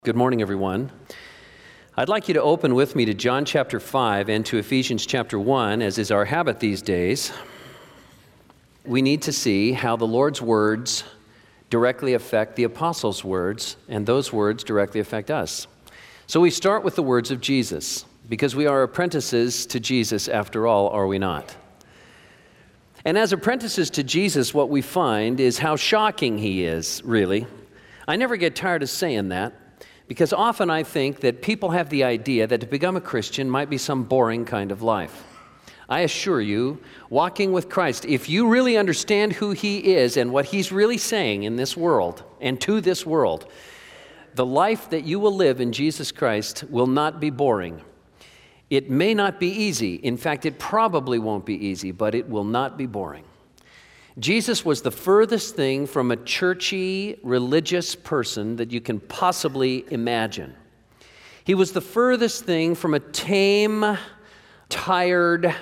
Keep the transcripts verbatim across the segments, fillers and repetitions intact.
Good morning, everyone. I'd like you to open with me to John chapter five and to Ephesians chapter one, as is our habit these days. We need to see how the Lord's words directly affect the apostles' words, and those words directly affect us. So we start with the words of Jesus, because we are apprentices to Jesus after all, are we not? And as apprentices to Jesus, what we find is how shocking he is, really. I never get tired of saying that. Because often I think that people have the idea that to become a Christian might be some boring kind of life. I assure you, walking with Christ, if you really understand who he is and what he's really saying in this world and to this world, the life that you will live in Jesus Christ will not be boring. It may not be easy. In fact, it probably won't be easy, but it will not be boring. Jesus was the furthest thing from a churchy, religious person that you can possibly imagine. He was the furthest thing from a tame, tired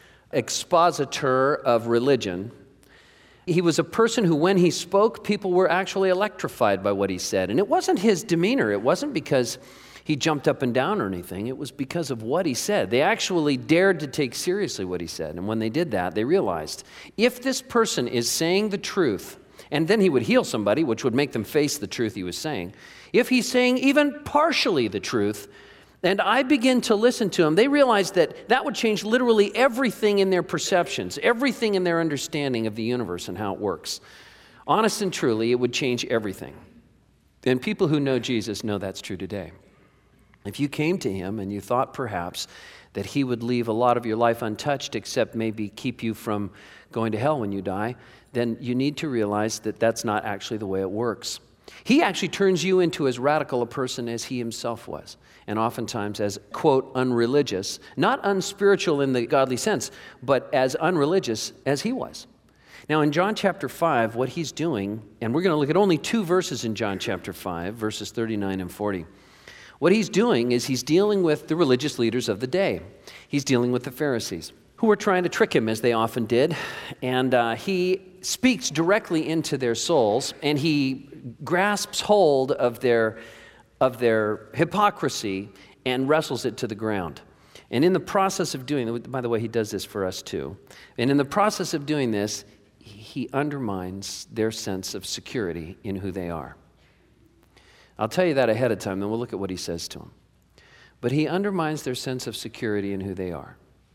expositor of religion. He was a person who, when he spoke, people were actually electrified by what he said. And it wasn't his demeanor. It wasn't because he jumped up and down or anything. It was because of what he said. They actually dared to take seriously what he said. And when they did that, they realized, if this person is saying the truth, and then he would heal somebody, which would make them face the truth he was saying, if he's saying even partially the truth, and I begin to listen to him, they realized that that would change literally everything in their perceptions, everything in their understanding of the universe and how it works. Honest and truly, it would change everything. And people who know Jesus know that's true today. If you came to him and you thought perhaps that he would leave a lot of your life untouched except maybe keep you from going to hell when you die, then you need to realize that that's not actually the way it works. He actually turns you into as radical a person as he himself was, and oftentimes as, quote, unreligious, not unspiritual in the godly sense, but as unreligious as he was. Now in John chapter five, what he's doing, and we're going to look at only two verses in John chapter five, verses thirty-nine and forty. What he's doing is he's dealing with the religious leaders of the day. He's dealing with the Pharisees, who were trying to trick him, as they often did. And uh, he speaks directly into their souls, and he grasps hold of their, of their hypocrisy and wrestles it to the ground. And in the process of doing that, by the way, he does this for us too. And in the process of doing this, he undermines their sense of security in who they are. I'll tell you that ahead of time, then we'll look at what he says to them. But he undermines their sense of security in who they are.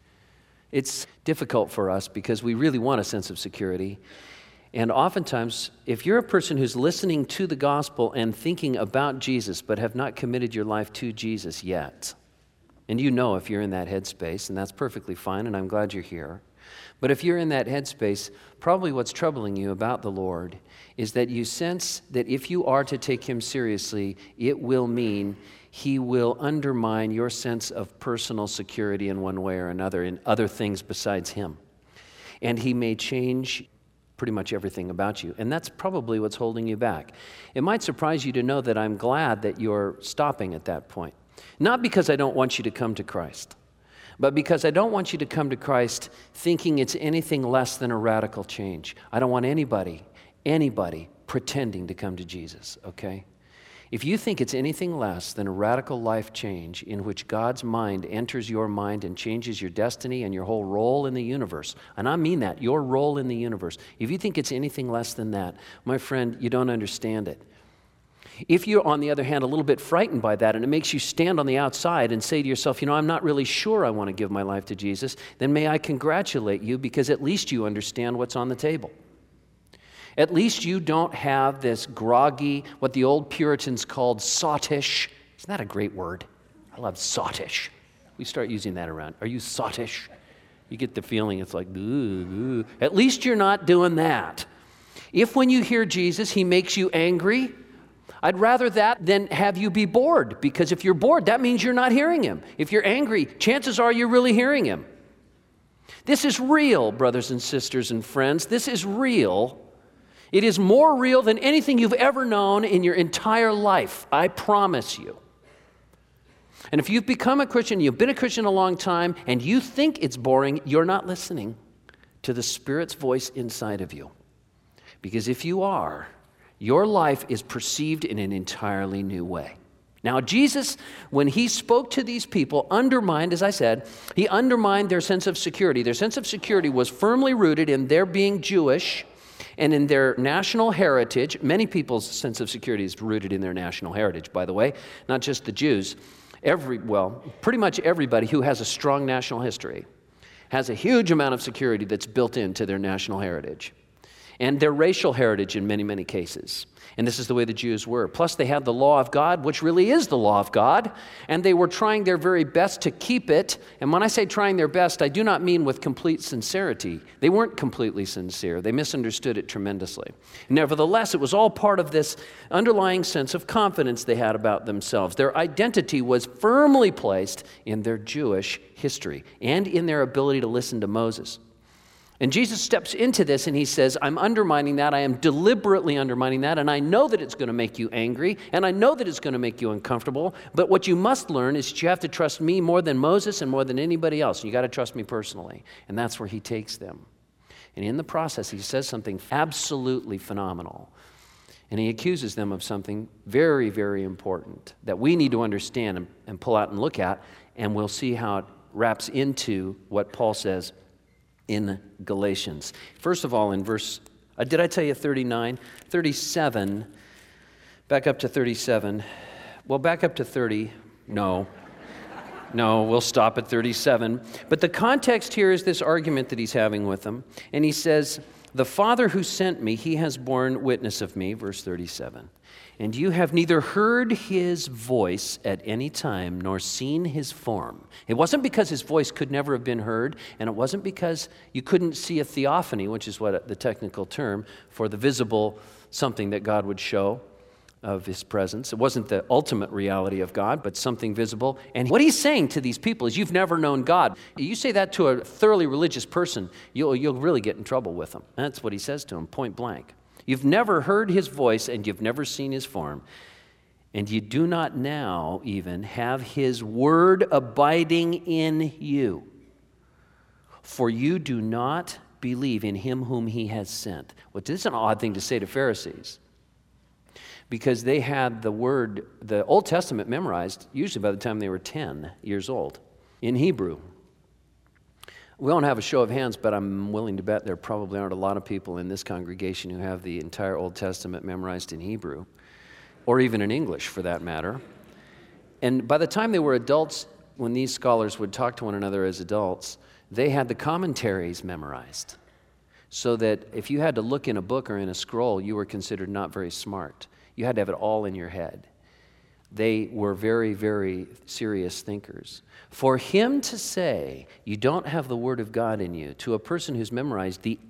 It's difficult for us because we really want a sense of security. And oftentimes, if you're a person who's listening to the gospel and thinking about Jesus but have not committed your life to Jesus yet, and you know if you're in that headspace, and that's perfectly fine, and I'm glad you're here. But if you're in that headspace, probably what's troubling you about the Lord is that you sense that if you are to take him seriously, it will mean he will undermine your sense of personal security in one way or another in other things besides him. And he may change pretty much everything about you. And that's probably what's holding you back. It might surprise you to know that I'm glad that you're stopping at that point. Not because I don't want you to come to Christ, but because I don't want you to come to Christ thinking it's anything less than a radical change. I don't want anybody, anybody pretending to come to Jesus, okay? If you think it's anything less than a radical life change in which God's mind enters your mind and changes your destiny and your whole role in the universe, and I mean that, your role in the universe, if you think it's anything less than that, my friend, you don't understand it. If you're, on the other hand, a little bit frightened by that and it makes you stand on the outside and say to yourself, you know, I'm not really sure I want to give my life to Jesus, then may I congratulate you because at least you understand what's on the table. At least you don't have this groggy, what the old Puritans called sottish. Isn't that a great word? I love sottish. We start using that around. Are you sottish? You get the feeling it's like, ooh, ooh. At least you're not doing that. If when you hear Jesus, he makes you angry, I'd rather that than have you be bored, because if you're bored, that means you're not hearing him. If you're angry, chances are you're really hearing him. This is real, brothers and sisters and friends. This is real. It is more real than anything you've ever known in your entire life, I promise you. And if you've become a Christian, you've been a Christian a long time, and you think it's boring, you're not listening to the Spirit's voice inside of you. Because if you are, your life is perceived in an entirely new way. Now, Jesus, when he spoke to these people, undermined, as I said, he undermined their sense of security. Their sense of security was firmly rooted in their being Jewish and in their national heritage. Many people's sense of security is rooted in their national heritage, by the way, not just the Jews. Every, well, pretty much everybody who has a strong national history has a huge amount of security that's built into their national heritage and their racial heritage in many, many cases. And this is the way the Jews were. Plus, they had the law of God, which really is the law of God, and they were trying their very best to keep it. And when I say trying their best, I do not mean with complete sincerity. They weren't completely sincere. They misunderstood it tremendously. Nevertheless, it was all part of this underlying sense of confidence they had about themselves. Their identity was firmly placed in their Jewish history and in their ability to listen to Moses. And Jesus steps into this and he says, I'm undermining that. I am deliberately undermining that. And I know that it's going to make you angry. And I know that it's going to make you uncomfortable. But what you must learn is that you have to trust me more than Moses and more than anybody else. You got to trust me personally. And that's where he takes them. And in the process, he says something absolutely phenomenal. And he accuses them of something very, very important that we need to understand and, and pull out and look at. And we'll see how it wraps into what Paul says in Galatians. First of all, in verse, uh, did I tell you thirty-nine? thirty-seven, back up to thirty-seven. Well, back up to thirty, no. No, we'll stop at thirty-seven. But the context here is this argument that he's having with them. And he says, the Father who sent me, he has borne witness of me, verse thirty-seven. And you have neither heard his voice at any time nor seen his form. It wasn't because his voice could never have been heard, and it wasn't because you couldn't see a theophany, which is what the technical term for the visible something that God would show of his presence. It wasn't the ultimate reality of God, but something visible. And what he's saying to these people is, you've never known God. You say that to a thoroughly religious person, you'll, you'll really get in trouble with them. And that's what he says to them, point blank. You've never heard his voice, and you've never seen his form. And you do not now even have his word abiding in you. For you do not believe in him whom he has sent. Well, this is an odd thing to say to Pharisees, because they had the word, the Old Testament memorized, usually by the time they were ten years old, in Hebrew. We don't have a show of hands, but I'm willing to bet there probably aren't a lot of people in this congregation who have the entire Old Testament memorized in Hebrew, or even in English for that matter. And by the time they were adults, when these scholars would talk to one another as adults, they had the commentaries memorized, so that if you had to look in a book or in a scroll, you were considered not very smart. You had to have it all in your head. They were very, very serious thinkers. For him to say, you don't have the Word of God in you, to a person who's memorized the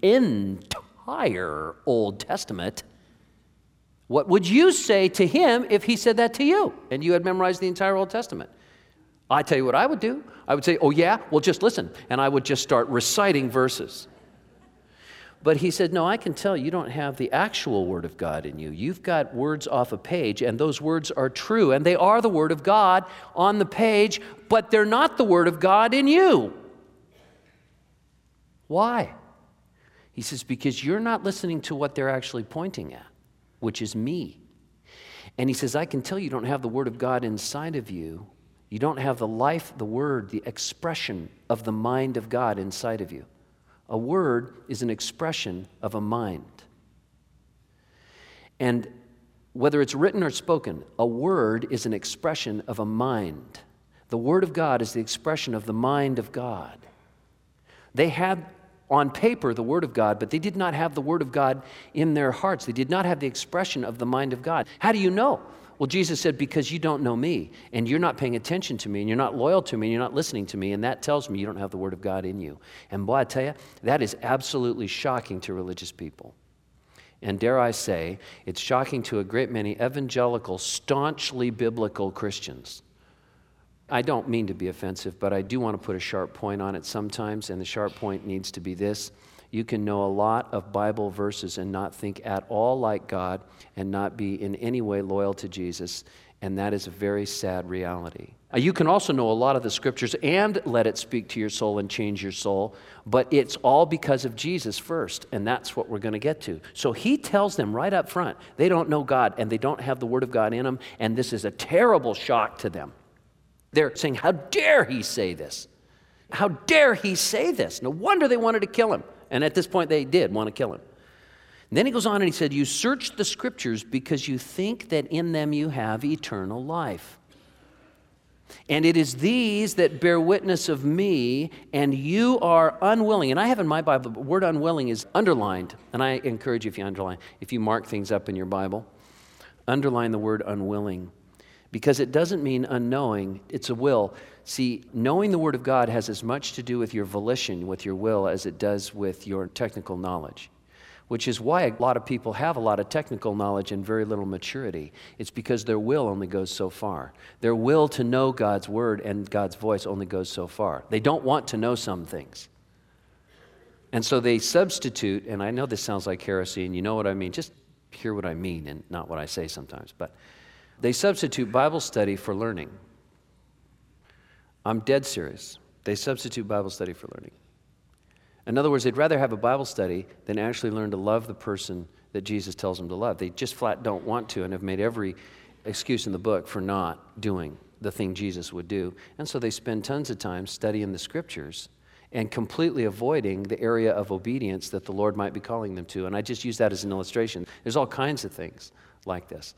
entire Old Testament, what would you say to him if he said that to you and you had memorized the entire Old Testament? I tell you what I would do. I would say, oh yeah? Well, just listen. And I would just start reciting verses. But he said, no, I can tell you don't have the actual Word of God in you. You've got words off a page, and those words are true, and they are the Word of God on the page, but they're not the Word of God in you. Why? He says, because you're not listening to what they're actually pointing at, which is me. And he says, I can tell you don't have the Word of God inside of you. You don't have the life, the Word, the expression of the mind of God inside of you. A word is an expression of a mind. And whether it's written or spoken, a word is an expression of a mind. The Word of God is the expression of the mind of God. They had on paper the Word of God, but they did not have the Word of God in their hearts. They did not have the expression of the mind of God. How do you know? Well, Jesus said, because you don't know me, and you're not paying attention to me, and you're not loyal to me, and you're not listening to me, and that tells me you don't have the Word of God in you. And boy, I tell you, that is absolutely shocking to religious people. And dare I say, it's shocking to a great many evangelical, staunchly biblical Christians. I don't mean to be offensive, but I do want to put a sharp point on it sometimes, and the sharp point needs to be this. You can know a lot of Bible verses and not think at all like God and not be in any way loyal to Jesus And that is a very sad reality. Uh, You can also know a lot of the scriptures and let it speak to your soul and change your soul, but it's all because of Jesus first, and that's what we're going to get to. So he tells them right up front, they don't know God, and they don't have the Word of God in them, and this is a terrible shock to them. They're saying, how dare he say this? How dare he say this? No wonder they wanted to kill him. And at this point, they did want to kill him. And then he goes on and he said, you search the scriptures because you think that in them you have eternal life. And it is these that bear witness of me, and you are unwilling. And I have in my Bible, the word unwilling is underlined. And I encourage you, if you underline, if you mark things up in your Bible, underline the word unwilling. Because it doesn't mean unknowing, it's a will. See, knowing the Word of God has as much to do with your volition, with your will, as it does with your technical knowledge. Which is why a lot of people have a lot of technical knowledge and very little maturity. It's because their will only goes so far. Their will to know God's Word and God's voice only goes so far. They don't want to know some things. And so they substitute, and I know this sounds like heresy, and you know what I mean. Just hear what I mean and not what I say sometimes. But they substitute Bible study for learning. I'm dead serious. They substitute Bible study for learning. In other words, they'd rather have a Bible study than actually learn to love the person that Jesus tells them to love. They just flat don't want to and have made every excuse in the book for not doing the thing Jesus would do. And so they spend tons of time studying the scriptures and completely avoiding the area of obedience that the Lord might be calling them to. And I just use that as an illustration. There's all kinds of things like this.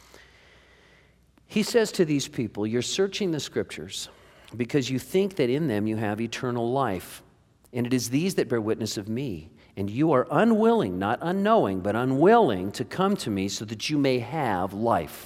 He says to these people, you're searching the scriptures because you think that in them you have eternal life. And it is these that bear witness of me. And you are unwilling, not unknowing, but unwilling to come to me so that you may have life.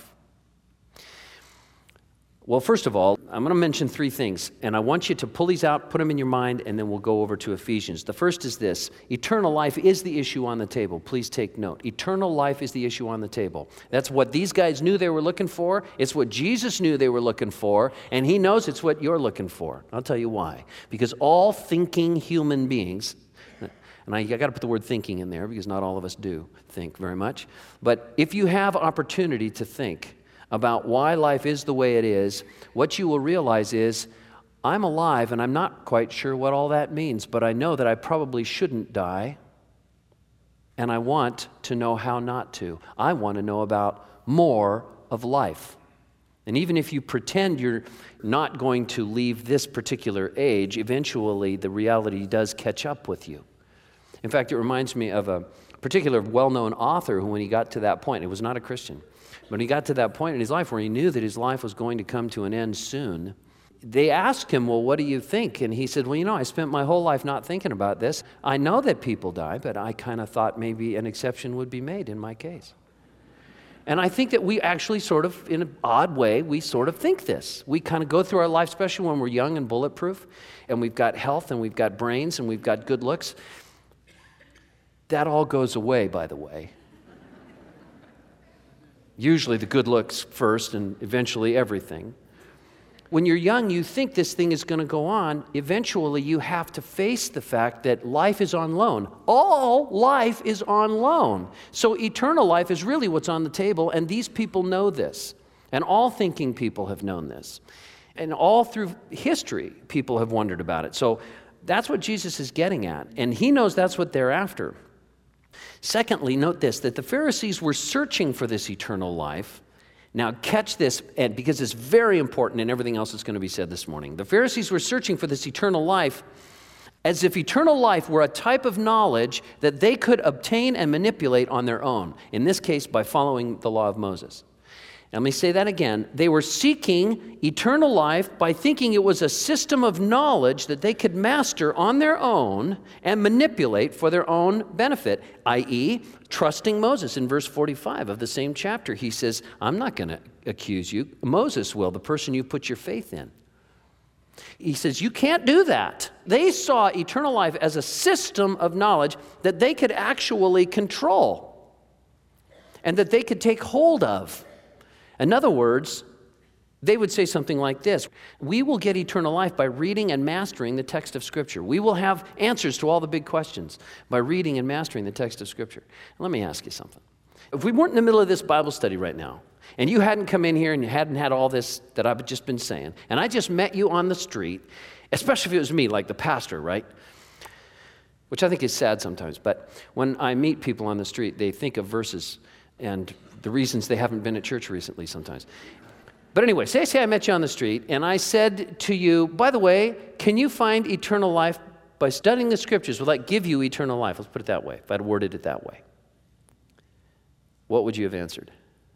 Well, first of all, I'm going to mention three things. And I want you to pull these out, put them in your mind, and then we'll go over to Ephesians. The first is this. Eternal life is the issue on the table. Please take note. Eternal life is the issue on the table. That's what these guys knew they were looking for. It's what Jesus knew they were looking for. And he knows it's what you're looking for. I'll tell you why. Because all thinking human beings, and I, I got to put the word thinking in there because not all of us do think very much. But if you have opportunity to think about why life is the way it is, what you will realize is, I'm alive and I'm not quite sure what all that means, but I know that I probably shouldn't die, and I want to know how not to. I want to know about more of life. And even if you pretend you're not going to leave this particular age, eventually the reality does catch up with you. In fact, it reminds me of a particular well-known author who, when he got to that point, he was not a Christian, but he got to that point in his life where he knew that his life was going to come to an end soon. They asked him, well, what do you think? And he said, well, you know, I spent my whole life not thinking about this. I know that people die, but I kind of thought maybe an exception would be made in my case. And I think that we actually sort of, in an odd way, we sort of think this. We kind of go through our life, especially when we're young and bulletproof, and we've got health, and we've got brains, and we've got good looks. That all goes away, by the way. Usually the good looks first and eventually everything. When you're young, you think this thing is going to go on. Eventually, you have to face the fact that life is on loan. All life is on loan. So eternal life is really what's on the table, and these people know this. And all thinking people have known this. And all through history, people have wondered about it. So that's what Jesus is getting at, and he knows that's what they're after. Secondly, note this, that the Pharisees were searching for this eternal life. Now, catch this, and because it's very important in everything else that's going to be said this morning. The Pharisees were searching for this eternal life as if eternal life were a type of knowledge that they could obtain and manipulate on their own, in this case, by following the law of Moses. Let me say that again. They were seeking eternal life by thinking it was a system of knowledge that they could master on their own and manipulate for their own benefit, that is, trusting Moses. In verse forty-five of the same chapter, he says, I'm not going to accuse you. Moses will, the person you put your faith in. He says, you can't do that. They saw eternal life as a system of knowledge that they could actually control and that they could take hold of. In other words, they would say something like this: we will get eternal life by reading and mastering the text of Scripture. We will have answers to all the big questions by reading and mastering the text of Scripture. Let me ask you something. If we weren't in the middle of this Bible study right now, and you hadn't come in here and you hadn't had all this that I've just been saying, and I just met you on the street, especially if it was me, like the pastor, right? Which I think is sad sometimes, but when I meet people on the street, they think of verses and the reasons they haven't been at church recently sometimes. But anyway, say, say I met you on the street, and I said to you, by the way, can you find eternal life by studying the Scriptures? Will that give you eternal life? Let's put it that way, if I'd worded it that way. What would you have answered?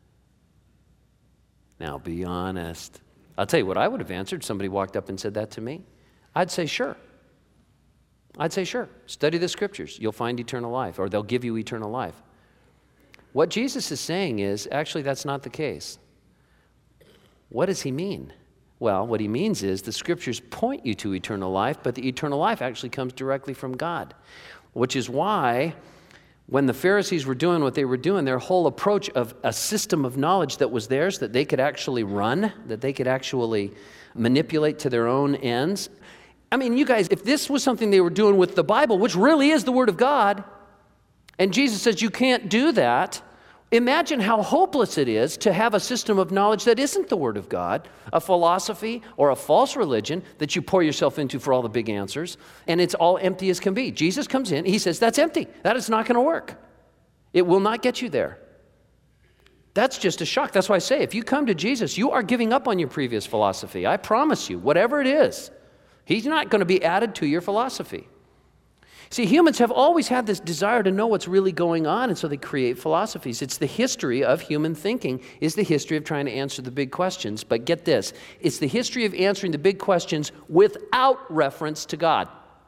Now, be honest. I'll tell you what I would have answered. Somebody walked up and said that to me. I'd say, sure. I'd say, sure. Study the Scriptures. You'll find eternal life, or they'll give you eternal life. What Jesus is saying is, actually, that's not the case. What does he mean? Well, what he means is the Scriptures point you to eternal life, but the eternal life actually comes directly from God, which is why when the Pharisees were doing what they were doing, their whole approach of a system of knowledge that was theirs, that they could actually run, that they could actually manipulate to their own ends. I mean, you guys, if this was something they were doing with the Bible, which really is the Word of God, and Jesus says you can't do that, imagine how hopeless it is to have a system of knowledge that isn't the Word of God, a philosophy or a false religion that you pour yourself into for all the big answers, and it's all empty as can be. Jesus comes in, he says, that's empty. That is not going to work. It will not get you there. That's just a shock. That's why I say, if you come to Jesus, you are giving up on your previous philosophy. I promise you, whatever it is, he's not going to be added to your philosophy. See, humans have always had this desire to know what's really going on, and so they create philosophies. It's the history of human thinking, is the history of trying to answer the big questions. But get this, it's the history of answering the big questions without reference to God.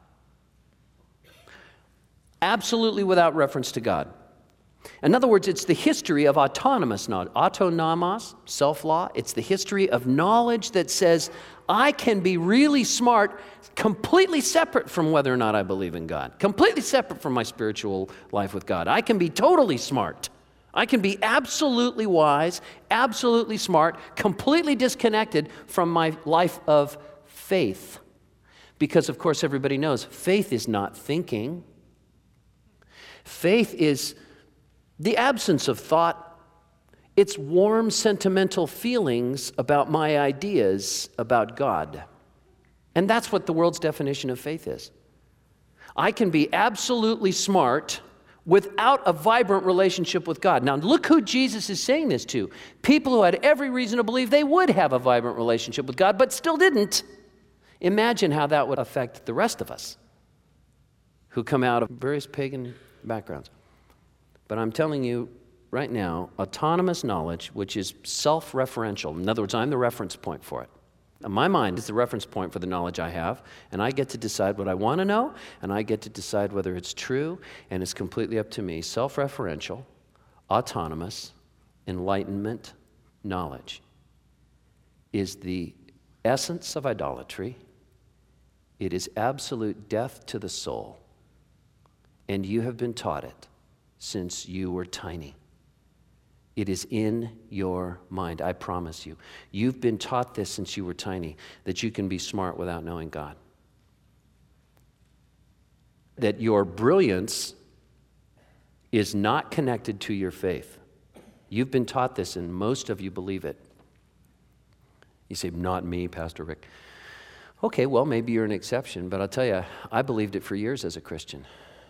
Absolutely without reference to God. In other words, it's the history of autonomous knowledge. Autonomos, self-law. It's the history of knowledge that says, I can be really smart, completely separate from whether or not I believe in God, completely separate from my spiritual life with God. I can be totally smart. I can be absolutely wise, absolutely smart, completely disconnected from my life of faith. Because, of course, everybody knows faith is not thinking. Faith is the absence of thought. It's warm, sentimental feelings about my ideas about God. And that's what the world's definition of faith is. I can be absolutely smart without a vibrant relationship with God. Now, look who Jesus is saying this to. People who had every reason to believe they would have a vibrant relationship with God, but still didn't. Imagine how that would affect the rest of us who come out of various pagan backgrounds. But I'm telling you right now, autonomous knowledge, which is self-referential. In other words, I'm the reference point for it. My mind is the reference point for the knowledge I have, and I get to decide what I want to know, and I get to decide whether it's true, and it's completely up to me. Self-referential, autonomous, enlightenment knowledge is the essence of idolatry. It is absolute death to the soul, and you have been taught it since you were tiny. It is in your mind, I promise you. You've been taught this since you were tiny, that you can be smart without knowing God. That your brilliance is not connected to your faith. You've been taught this, and most of you believe it. You say, not me, Pastor Rick. Okay, well, maybe you're an exception, but I'll tell you, I believed it for years as a Christian.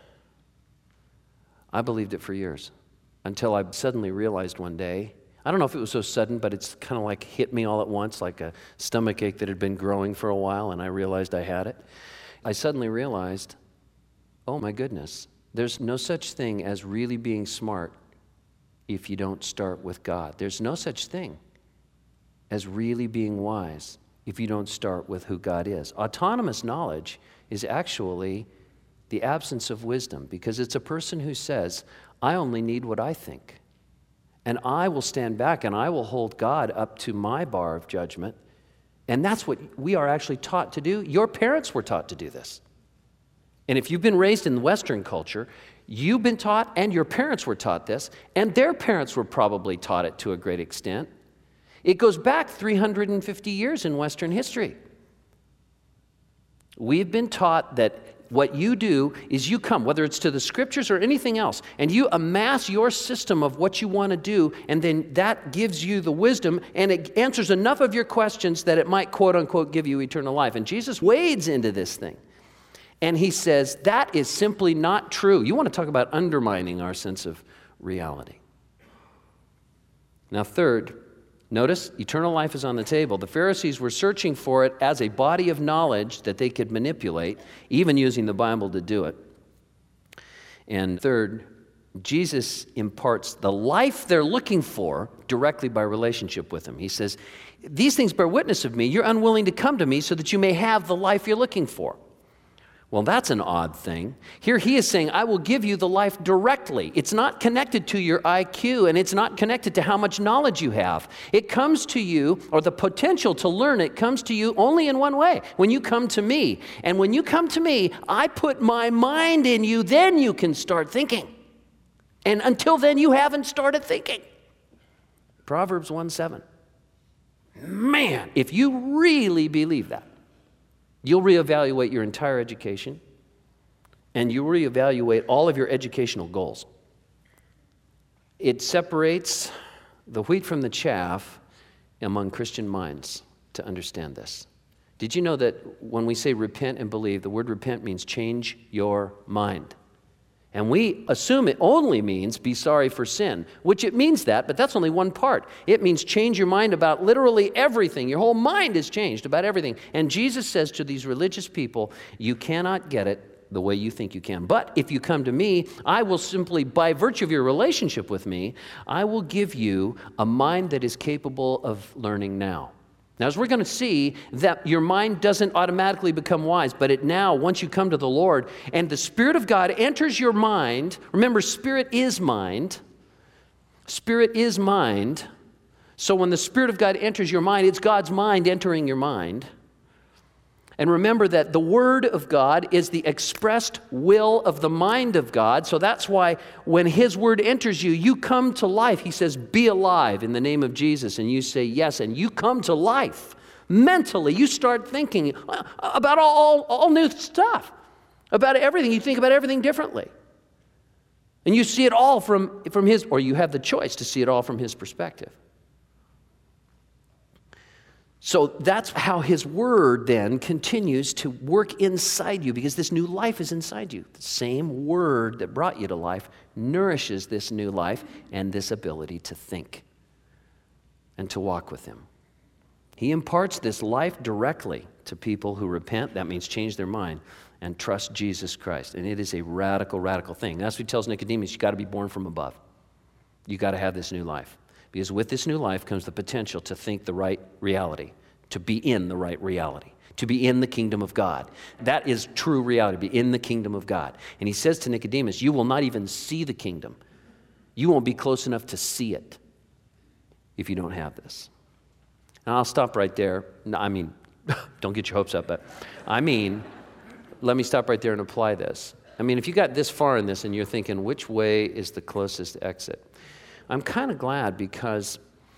I believed it for years. Until I suddenly realized one day, I don't know if it was so sudden, but it's kind of like hit me all at once, like a stomach ache that had been growing for a while, and I realized I had it. I suddenly realized, oh my goodness, there's no such thing as really being smart if you don't start with God. There's no such thing as really being wise if you don't start with who God is. Autonomous knowledge is actually the absence of wisdom, because it's a person who says, I only need what I think. And I will stand back and I will hold God up to my bar of judgment. And that's what we are actually taught to do. Your parents were taught to do this. And if you've been raised in Western culture, you've been taught, and your parents were taught this, and their parents were probably taught it to a great extent. It goes back three hundred fifty years in Western history. We've been taught that what you do is you come, whether it's to the scriptures or anything else, and you amass your system of what you want to do, and then that gives you the wisdom, and it answers enough of your questions that it might, quote unquote, give you eternal life. And Jesus wades into this thing, and he says, that is simply not true. You want to talk about undermining our sense of reality. Now, third, notice, eternal life is on the table. The Pharisees were searching for it as a body of knowledge that they could manipulate, even using the Bible to do it. And third, Jesus imparts the life they're looking for directly by relationship with him. He says, these things bear witness of me. You're unwilling to come to me so that you may have the life you're looking for. Well, that's an odd thing. Here he is saying, I will give you the life directly. It's not connected to your I Q, and it's not connected to how much knowledge you have. It comes to you, or the potential to learn it comes to you only in one way, when you come to me. And when you come to me, I put my mind in you, then you can start thinking. And until then, you haven't started thinking. Proverbs one seven. Man, if you really believe that, you'll reevaluate your entire education, and you'll reevaluate all of your educational goals. It separates the wheat from the chaff among Christian minds to understand this. Did you know that when we say repent and believe, the word repent means change your mind? And we assume it only means be sorry for sin, which it means that, but that's only one part. It means change your mind about literally everything. Your whole mind is changed about everything. And Jesus says to these religious people, you cannot get it the way you think you can. But if you come to me, I will simply, by virtue of your relationship with me, I will give you a mind that is capable of learning now. Now, as we're going to see, that your mind doesn't automatically become wise, but it now, once you come to the Lord, and the Spirit of God enters your mind, remember, Spirit is mind. Spirit is mind. So when the Spirit of God enters your mind, it's God's mind entering your mind. And remember that the Word of God is the expressed will of the mind of God. So that's why when His Word enters you, you come to life. He says, be alive in the name of Jesus. And you say yes, and you come to life. Mentally, you start thinking about all, all new stuff, about everything. You think about everything differently. And you see it all from, from His, or you have the choice to see it all from His perspective. So that's how His Word then continues to work inside you, because this new life is inside you. The same Word that brought you to life nourishes this new life and this ability to think and to walk with Him. He imparts this life directly to people who repent, that means change their mind, and trust Jesus Christ. And it is a radical, radical thing. That's what He tells Nicodemus, you got to be born from above. You got to have this new life. Because with this new life comes the potential to think the right reality, to be in the right reality, to be in the kingdom of God. That is true reality, be in the kingdom of God. And He says to Nicodemus, you will not even see the kingdom. You won't be close enough to see it if you don't have this. And I'll stop right there. No, I mean, don't get your hopes up, but I mean, let me stop right there and apply this. I mean, if you got this far in this and you're thinking, which way is the closest exit? I'm kind of glad, because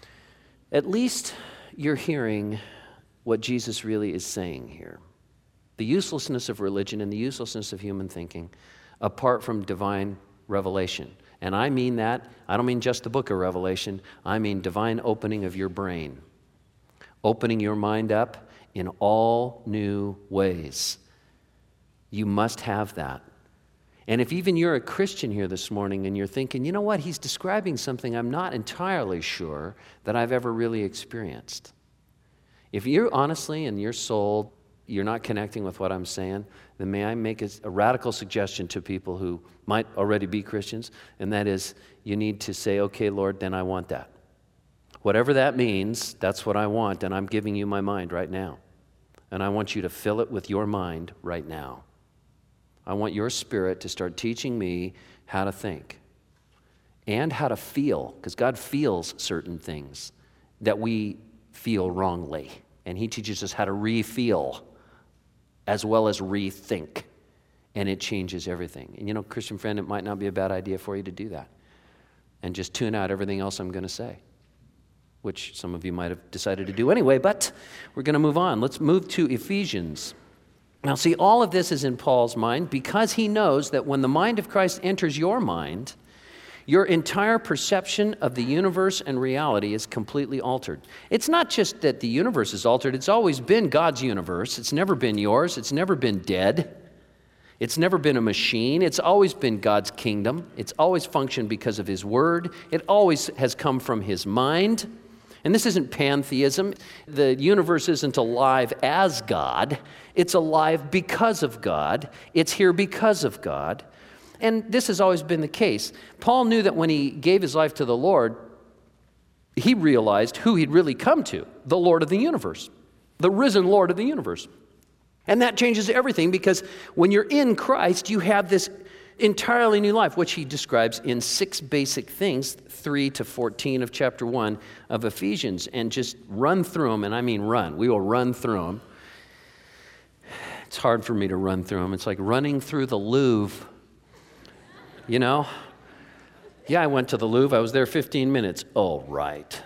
at least you're hearing what Jesus really is saying here. The uselessness of religion and the uselessness of human thinking apart from divine revelation. And I mean that, I don't mean just the book of Revelation, I mean divine opening of your brain. Opening your mind up in all new ways. You must have that. And if even you're a Christian here this morning and you're thinking, you know what, he's describing something I'm not entirely sure that I've ever really experienced. If you're honestly in your soul, you're not connecting with what I'm saying, then may I make a, a radical suggestion to people who might already be Christians, and that is you need to say, okay, Lord, then I want that. Whatever that means, that's what I want, and I'm giving you my mind right now. And I want you to fill it with your mind right now. I want your Spirit to start teaching me how to think and how to feel, because God feels certain things that we feel wrongly, and He teaches us how to re-feel as well as rethink, and it changes everything. And you know, Christian friend, it might not be a bad idea for you to do that and just tune out everything else I'm going to say, which some of you might have decided to do anyway, but we're going to move on. Let's move to Ephesians. Now, see, all of this is in Paul's mind because he knows that when the mind of Christ enters your mind, your entire perception of the universe and reality is completely altered. It's not just that the universe is altered. It's always been God's universe. It's never been yours. It's never been dead. It's never been a machine. It's always been God's kingdom. It's always functioned because of His Word. It always has come from His mind. And this isn't pantheism. The universe isn't alive as God. It's alive because of God. It's here because of God. And this has always been the case. Paul knew that when he gave his life to the Lord, he realized who he'd really come to, the Lord of the universe, the risen Lord of the universe. And that changes everything because when you're in Christ, you have this entirely new life, which he describes in six basic things, three to fourteen of chapter one of Ephesians, and just run through them, and I mean run. We will run through them. It's hard for me to run through them. It's like running through the Louvre, you know? Yeah, I went to the Louvre. I was there fifteen minutes. Oh, right.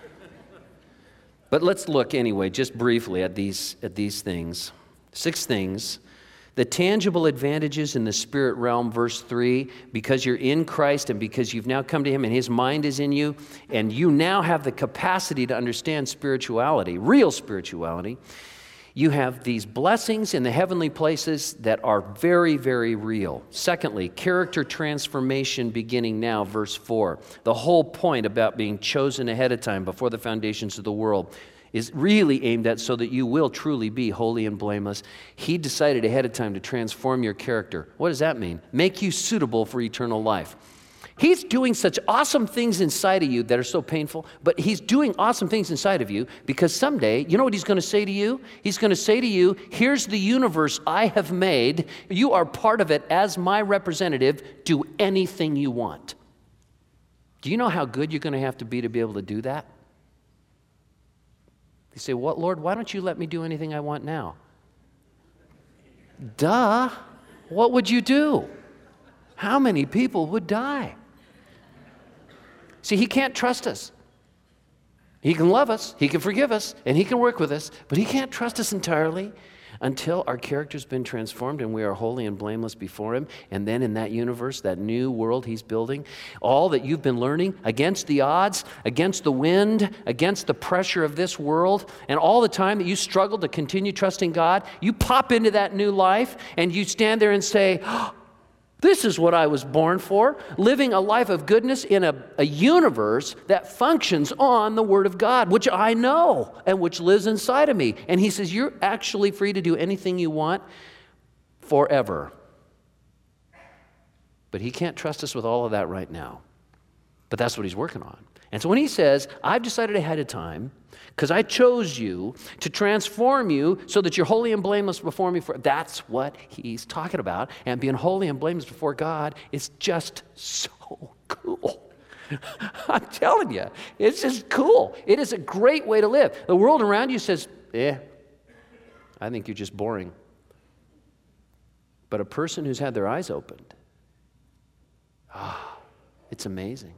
But let's look anyway, just briefly at these, at these things. Six things. The tangible advantages in the spirit realm, verse three, because you're in Christ and because you've now come to Him and His mind is in you, and you now have the capacity to understand spirituality, real spirituality, you have these blessings in the heavenly places that are very, very real. Secondly, character transformation beginning now, verse four. The whole point about being chosen ahead of time before the foundations of the world is really aimed at so that you will truly be holy and blameless. He decided ahead of time to transform your character. What does that mean? Make you suitable for eternal life. He's doing such awesome things inside of you that are so painful, but He's doing awesome things inside of you because someday, you know what He's going to say to you? He's going to say to you, here's the universe I have made. You are part of it as my representative. Do anything you want. Do you know how good you're going to have to be to be able to do that? You say, what, Lord, why don't you let me do anything I want now? Duh. What would you do? How many people would die? See, He can't trust us. He can love us, He can forgive us, and He can work with us, but He can't trust us entirely until our character's been transformed and we are holy and blameless before Him. And then in that universe, that new world He's building, all that you've been learning against the odds, against the wind, against the pressure of this world, and all the time that you struggle to continue trusting God, you pop into that new life and you stand there and say, oh, this is what I was born for, living a life of goodness in a, a universe that functions on the Word of God, which I know and which lives inside of me. And He says, you're actually free to do anything you want forever. But He can't trust us with all of that right now. But that's what He's working on. And so when He says, I've decided ahead of time, because I chose you to transform you so that you're holy and blameless before me. For that's what He's talking about. And being holy and blameless before God is just so cool. I'm telling you, it's just cool. It is a great way to live. The world around you says, eh, I think you're just boring. But a person who's had their eyes opened, ah, it's amazing.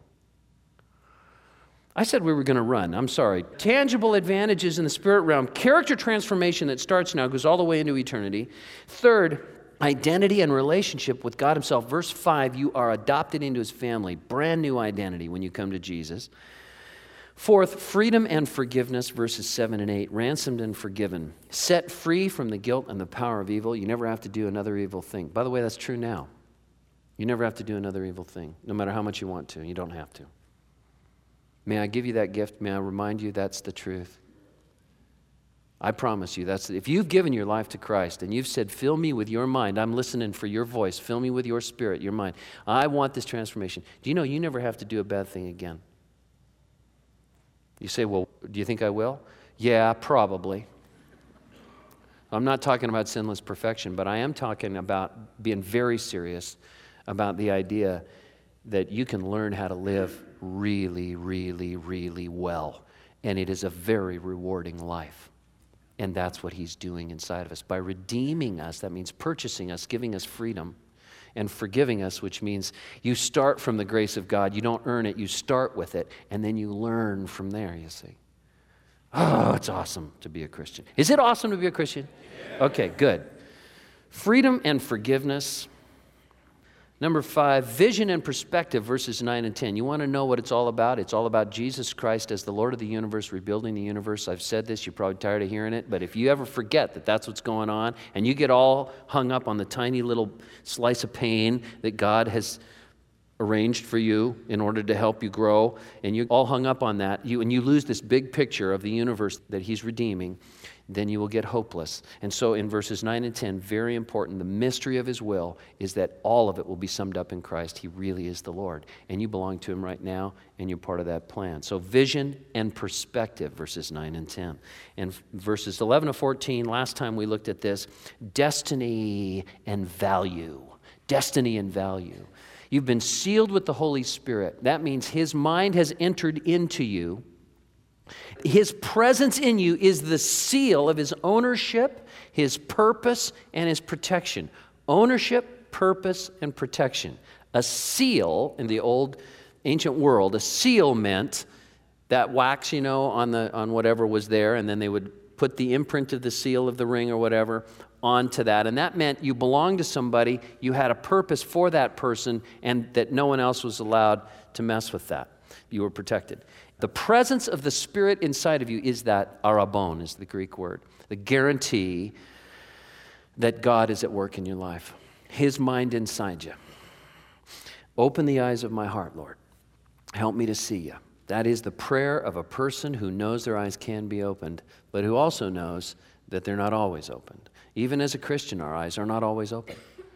I said we were going to run. I'm sorry. Tangible advantages in the spirit realm. Character transformation that starts now, goes all the way into eternity. Third, identity and relationship with God Himself. Verse five, you are adopted into His family. Brand new identity when you come to Jesus. Fourth, freedom and forgiveness. Verses seven and eight. Ransomed and forgiven. Set free from the guilt and the power of evil. You never have to do another evil thing. By the way, that's true now. You never have to do another evil thing, no matter how much you want to. You don't have to. May I give you that gift? May I remind you that's the truth? I promise you, that's if you've given your life to Christ and you've said, fill me with your mind, I'm listening for your voice, fill me with your spirit, your mind. I want this transformation. Do you know you never have to do a bad thing again? You say, well, do you think I will? Yeah, probably. I'm not talking about sinless perfection, but I am talking about being very serious about the idea that you can learn how to live really, really, really well. And it is a very rewarding life. And that's what He's doing inside of us. By redeeming us, that means purchasing us, giving us freedom, and forgiving us, which means you start from the grace of God. You don't earn it, you start with it, and then you learn from there, you see. Oh, it's awesome to be a Christian. Is it awesome to be a Christian? Okay, good. Freedom and forgiveness. Number five, vision and perspective, verses nine and ten. You want to know what it's all about? It's all about Jesus Christ as the Lord of the universe, rebuilding the universe. I've said this, you're probably tired of hearing it, but if you ever forget that that's what's going on, and you get all hung up on the tiny little slice of pain that God has arranged for you in order to help you grow, and you all hung up on that, you and you lose this big picture of the universe that He's redeeming, then you will get hopeless. And so in verses nine and ten, very important, the mystery of His will is that all of it will be summed up in Christ. He really is the Lord, and you belong to Him right now, and you're part of that plan. So vision and perspective, verses nine and ten. And verses eleven to fourteen, last time we looked at this, destiny and value. Destiny and value. You've been sealed with the Holy Spirit. That means His mind has entered into you. His presence in you is the seal of His ownership, His purpose, and His protection. Ownership, purpose, and protection. A seal in the old ancient world, a seal meant that wax, you know, on the on whatever was there, and then they would put the imprint of the seal of the ring or whatever onto that. And that meant you belonged to somebody, you had a purpose for that person, and that no one else was allowed to mess with that. You were protected. The presence of the Spirit inside of you is that arabon, is the Greek word, the guarantee that God is at work in your life. His mind inside you. Open the eyes of my heart, Lord. Help me to see you. That is the prayer of a person who knows their eyes can be opened, but who also knows that they're not always opened. Even as a Christian, our eyes are not always open.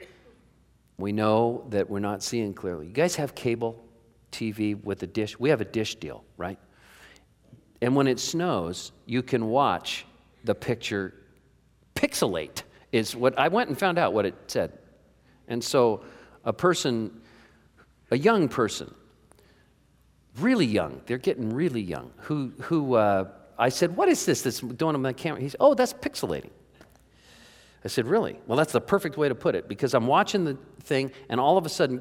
We know that we're not seeing clearly. You guys have cable T V with a dish? We have a dish deal, right? And when it snows, you can watch the picture pixelate, is what I went and found out what it said. And so a person, a young person, really young, they're getting really young, who, who uh, I said, what is this that's doing on my camera? He said, oh, that's pixelating. I said, really? Well, that's the perfect way to put it, because I'm watching the thing, and all of a sudden,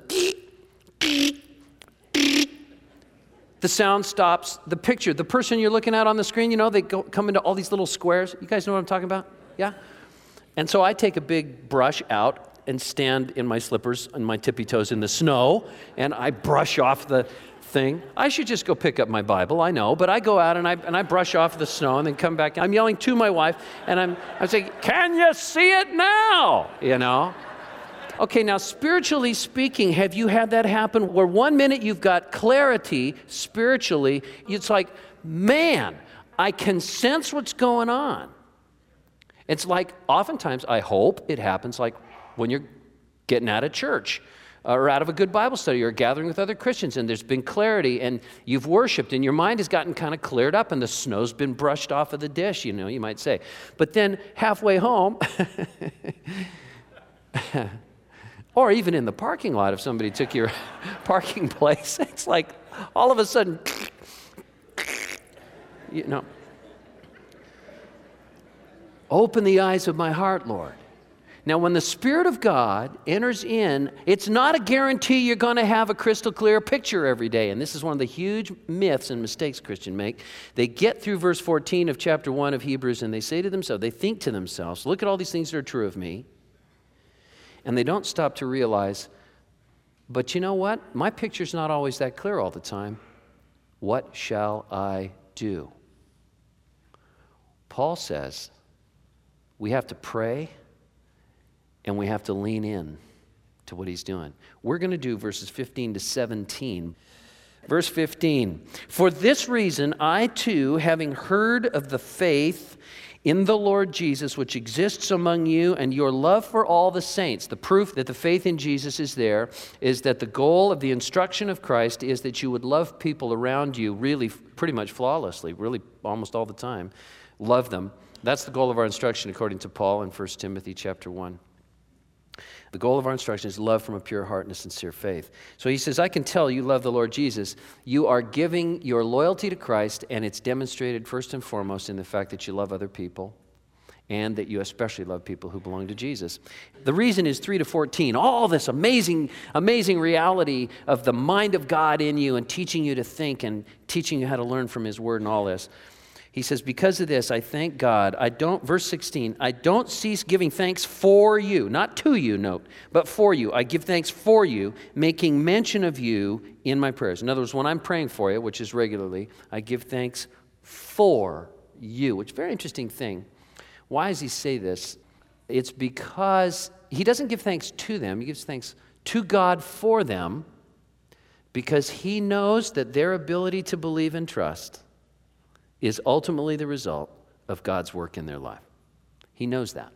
the sound stops, the picture, the person you're looking at on the screen, you know, they go, come into all these little squares. You guys know what I'm talking about? Yeah? And so I take a big brush out and stand in my slippers and my tippy toes in the snow, and I brush off the thing. I should just go pick up my Bible, I know, but I go out and I and I brush off the snow and then come back. I'm yelling to my wife, and I'm I'm saying, can you see it now? You know? Okay, now spiritually speaking, have you had that happen where one minute you've got clarity spiritually, it's like, man, I can sense what's going on. It's like, oftentimes, I hope it happens like when you're getting out of church or out of a good Bible study or gathering with other Christians, and there's been clarity, and you've worshiped, and your mind has gotten kind of cleared up, and the snow's been brushed off of the dish, you know, you might say. But then halfway home, or even in the parking lot, if somebody took your parking place, it's like all of a sudden, you know. Open the eyes of my heart, Lord. Now, when the Spirit of God enters in, it's not a guarantee you're going to have a crystal clear picture every day. And this is one of the huge myths and mistakes Christians make. They get through verse fourteen of chapter one of Hebrews, and they say to themselves, they think to themselves, look at all these things that are true of me. And they don't stop to realize, but you know what? My picture's not always that clear all the time. What shall I do? Paul says we have to pray and we have to lean in to what he's doing. We're going to do verses fifteen to seventeen. Verse fifteen, for this reason I too, having heard of the faith in the Lord Jesus, which exists among you, and your love for all the saints. The proof that the faith in Jesus is there is that the goal of the instruction of Christ is that you would love people around you really pretty much flawlessly, really almost all the time. Love them. That's the goal of our instruction according to Paul in First Timothy chapter one. The goal of our instruction is love from a pure heart and a sincere faith. So he says, I can tell you love the Lord Jesus. You are giving your loyalty to Christ, and it's demonstrated first and foremost in the fact that you love other people and that you especially love people who belong to Jesus. The reason is three to fourteen. All this amazing, amazing reality of the mind of God in you and teaching you to think and teaching you how to learn from his word and all this. He says, because of this, I thank God. I don't, verse sixteen, I don't cease giving thanks for you, not to you, note, but for you. I give thanks for you, making mention of you in my prayers. In other words, when I'm praying for you, which is regularly, I give thanks for you, which is a very interesting thing. Why does he say this? It's because he doesn't give thanks to them. He gives thanks to God for them because he knows that their ability to believe and trust is ultimately the result of God's work in their life. He knows that.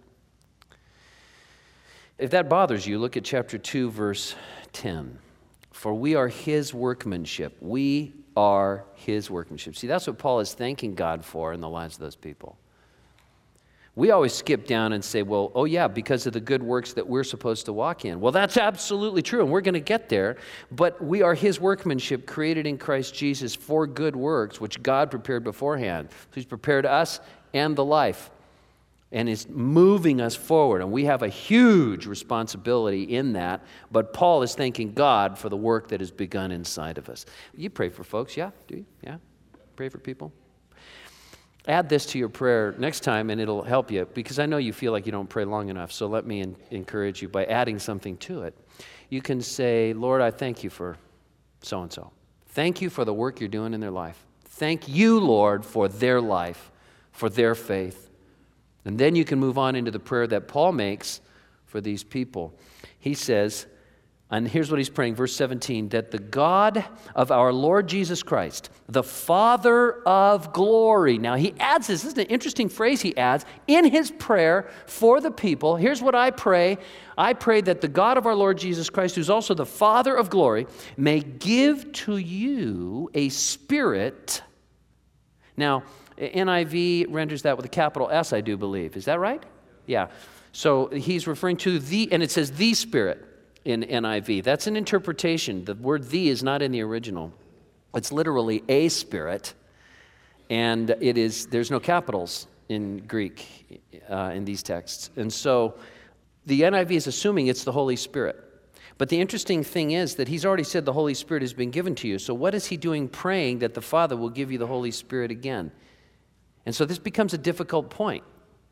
If that bothers you, look at chapter two, verse ten. For we are his workmanship. We are his workmanship. See, that's what Paul is thanking God for in the lives of those people. We always skip down and say, well, oh yeah, because of the good works that we're supposed to walk in. Well, that's absolutely true, and we're going to get there. But we are his workmanship created in Christ Jesus for good works, which God prepared beforehand. So he's prepared us and the life and is moving us forward. And we have a huge responsibility in that. But Paul is thanking God for the work that has begun inside of us. You pray for folks, yeah? Do you? Yeah? Pray for people? Add this to your prayer next time, and it'll help you, because I know you feel like you don't pray long enough, so let me in- encourage you by adding something to it. You can say, Lord, I thank you for so-and-so. Thank you for the work you're doing in their life. Thank you, Lord, for their life, for their faith. And then you can move on into the prayer that Paul makes for these people. He says, and here's what he's praying, verse seventeen, that the God of our Lord Jesus Christ, the Father of glory. Now he adds this, this is an interesting phrase he adds, in his prayer for the people. Here's what I pray. I pray that the God of our Lord Jesus Christ, who's also the Father of glory, may give to you a spirit. Now, N I V renders that with a capital S, I do believe. Is that right? Yeah. So he's referring to the, and it says the Spirit in N I V. That's an interpretation. The word the is not in the original. It's literally a spirit, and it is, there's no capitals in Greek uh, in these texts. And so the N I V is assuming it's the Holy Spirit. But the interesting thing is that he's already said the Holy Spirit has been given to you. So what is he doing praying that the Father will give you the Holy Spirit again? And so this becomes a difficult point.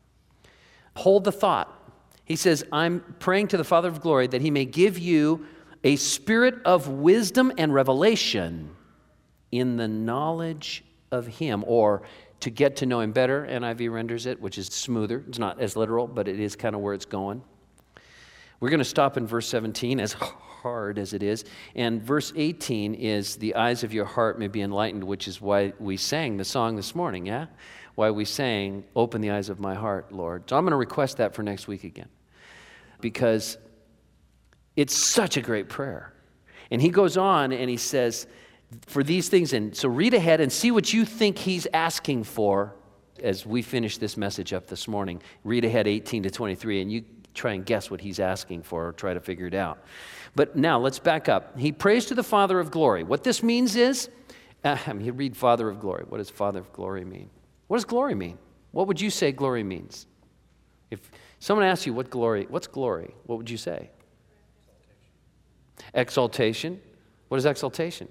Hold the thought. He says, I'm praying to the Father of glory that he may give you a spirit of wisdom and revelation in the knowledge of him, or to get to know him better, N I V renders it, which is smoother. It's not as literal, but it is kind of where it's going. We're going to stop in verse seventeen, as hard as it is. And verse eighteen is, the eyes of your heart may be enlightened, which is why we sang the song this morning, yeah? Why we sang, open the eyes of my heart, Lord. So I'm going to request that for next week again, because it's such a great prayer. And he goes on and he says, for these things, and so read ahead and see what you think he's asking for as we finish this message up this morning. Read ahead eighteen to twenty-three, and you try and guess what he's asking for, or try to figure it out. But now let's back up. He prays to the Father of glory. What this means is, uh, I mean, you read Father of glory. What does Father of glory mean? What does glory mean? What would you say glory means? If someone asks you what glory, what's glory? What would you say? Exaltation. What is exaltation?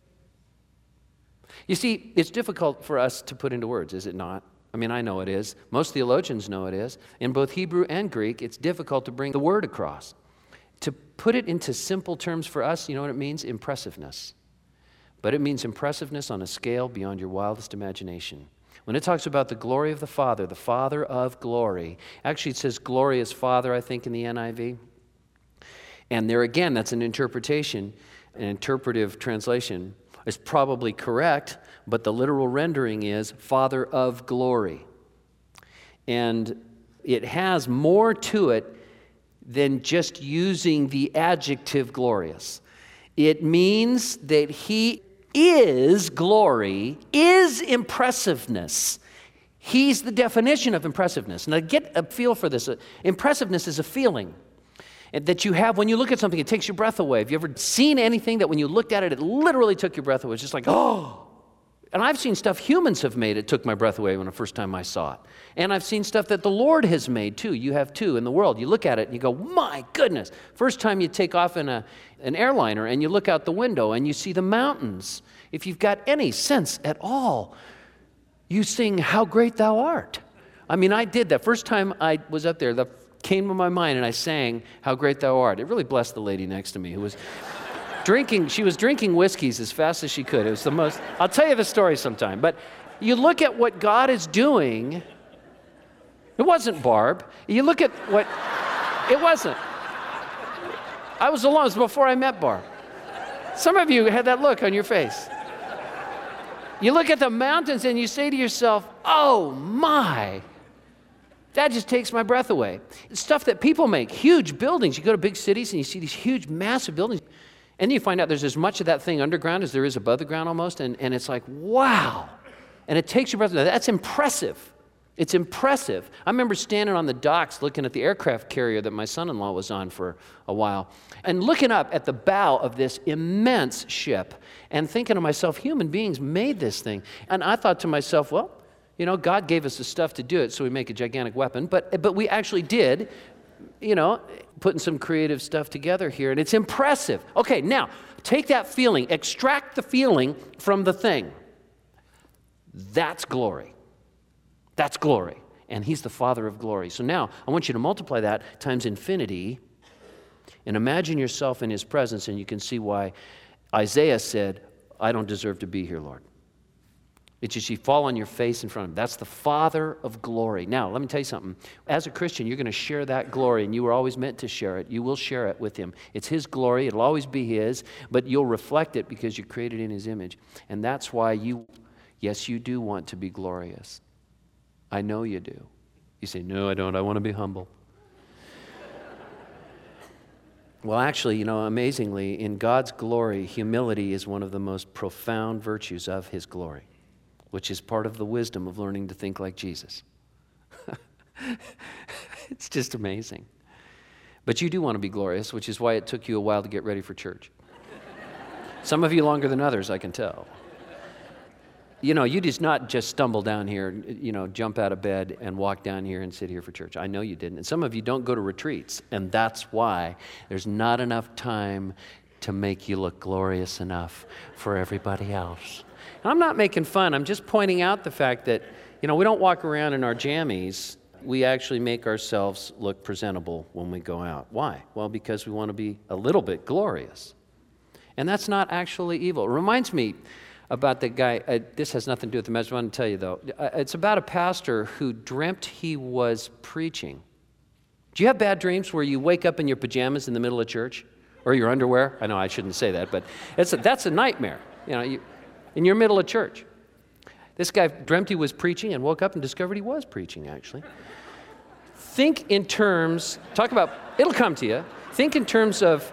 You see, it's difficult for us to put into words, is it not? I mean, I know it is. Most theologians know it is. In both Hebrew and Greek, it's difficult to bring the word across. To put it into simple terms for us, you know what it means? Impressiveness. But it means impressiveness on a scale beyond your wildest imagination. When it talks about the glory of the Father, the Father of glory, actually it says glorious Father, I think, in the N I V. And there again, that's an interpretation, an interpretive translation. Is probably correct, but the literal rendering is Father of glory. And it has more to it than just using the adjective glorious. It means that he is glory, is impressiveness. He's the definition of impressiveness. Now get a feel for this. Impressiveness is a feeling that you have when you look at something, it takes your breath away. Have you ever seen anything that when you looked at it, it literally took your breath away? It's just like, oh. And I've seen stuff humans have made, it took my breath away when the first time I saw it. And I've seen stuff that the Lord has made too. You have too in the world. You look at it and you go, my goodness. First time you take off in a, an airliner and you look out the window and you see the mountains. If you've got any sense at all, you sing How Great Thou Art. I mean, I did that. First time I was up there, that came to my mind, and I sang How Great Thou Art. It really blessed the lady next to me who was drinking, she was drinking whiskeys as fast as she could. It was the most, I'll tell you the story sometime. But you look at what God is doing. It wasn't Barb. You look at what, it wasn't. I was alone. It was before I met Barb. Some of you had that look on your face. You look at the mountains and you say to yourself, oh my, that just takes my breath away. It's stuff that people make, huge buildings. You go to big cities and you see these huge, massive buildings. And you find out there's as much of that thing underground as there is above the ground almost. And, and it's like, wow. And it takes your breath away. That's impressive. It's impressive. I remember standing on the docks looking at the aircraft carrier that my son-in-law was on for a while and looking up at the bow of this immense ship and thinking to myself, human beings made this thing. And I thought to myself, well, you know, God gave us the stuff to do it, so we make a gigantic weapon. But, but we actually did, you know, putting some creative stuff together here, and it's impressive. Okay, now, take that feeling, extract the feeling from the thing. That's glory. That's glory. And he's the Father of glory. So now, I want you to multiply that times infinity and imagine yourself in his presence, and you can see why Isaiah said, I don't deserve to be here, Lord. It's just you fall on your face in front of him. That's the Father of glory. Now, let me tell you something. As a Christian, you're going to share that glory, and you were always meant to share it. You will share it with him. It's his glory. It'll always be his, but you'll reflect it because you're created in his image. And that's why you, yes, you do want to be glorious. I know you do. You say, no, I don't. I want to be humble. Well, actually, you know, amazingly, in God's glory, humility is one of the most profound virtues of his glory, which is part of the wisdom of learning to think like Jesus. It's just amazing. But you do want to be glorious, which is why it took you a while to get ready for church. Some of you longer than others, I can tell. You know, you just not just stumble down here, you know, jump out of bed and walk down here and sit here for church. I know you didn't. And some of you don't go to retreats, and that's why there's not enough time to make you look glorious enough for everybody else. And I'm not making fun. I'm just pointing out the fact that, you know, we don't walk around in our jammies. We actually make ourselves look presentable when we go out. Why? Well, because we want to be a little bit glorious. And that's not actually evil. It reminds me about the guy, uh, this has nothing to do with the message, I want to tell you though. Uh, it's about a pastor who dreamt he was preaching. Do you have bad dreams where you wake up in your pajamas in the middle of church? Or your underwear? I know I shouldn't say that, but it's a, that's a nightmare. You know, you, in your middle of church. This guy dreamt he was preaching and woke up and discovered he was preaching, actually. Think in terms, talk about, it'll come to you. Think in terms of,